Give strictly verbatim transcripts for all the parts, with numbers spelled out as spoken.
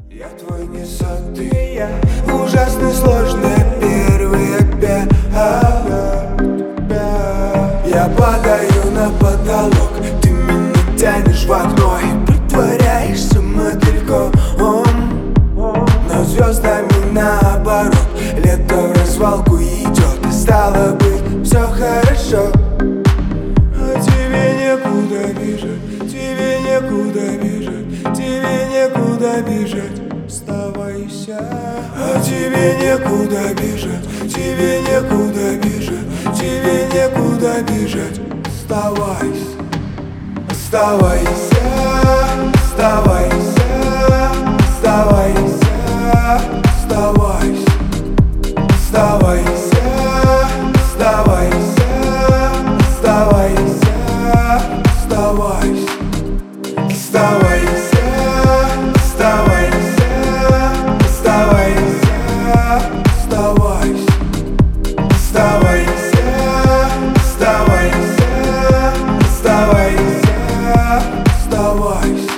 Я твой не сотый, я ужасно сложная первая пять. Я падаю на потолок, ты меня тянешь в окно и притворяешься мотыльком. Но звездами наоборот, лето в развалку идет, и стало быть все хорошо. А тебе некуда бежать, тебе некуда бежать, тебе некуда бежать. Оставайся. А тебе некуда бежать, тебе некуда бежать, тебе некуда бежать. Оставайся, оставайся, оставайся, оставайся, оставайся, оставайся, оставайся, оставайся, оставайся, оставайся, оставайся, оставайся, оставайся, оставайся, оставайся, оставайся.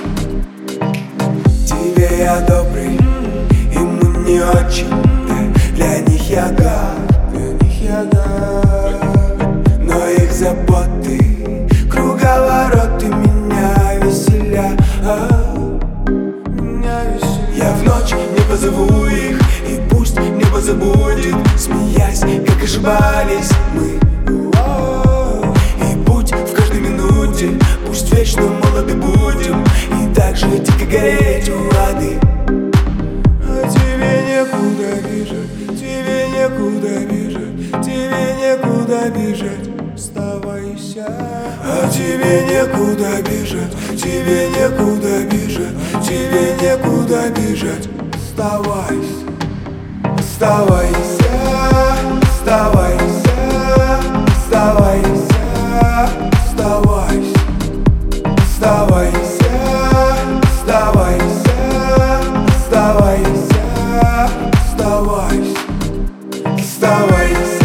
Тебе я добрый, ему не очень, для них я гад, для них я гад. Но их заботы, круговороты меня веселят, меня веселят. Я в ночь не позову их, и пусть небо забудет, смеясь, как ошибались мы. И путь в каждой минуте, пусть вечно молоды будем, и так же дико гореть у воды. А тебе некуда бежать, тебе некуда бежать, тебе некуда бежать. Оставайся. А тебе некуда бежать, тебе некуда бежать, тебе некуда бежать. Оставайся, оставайся, оставайся, оставайся, оставайся, оставайся, оставайся, оставайся, оставайся, оставайся.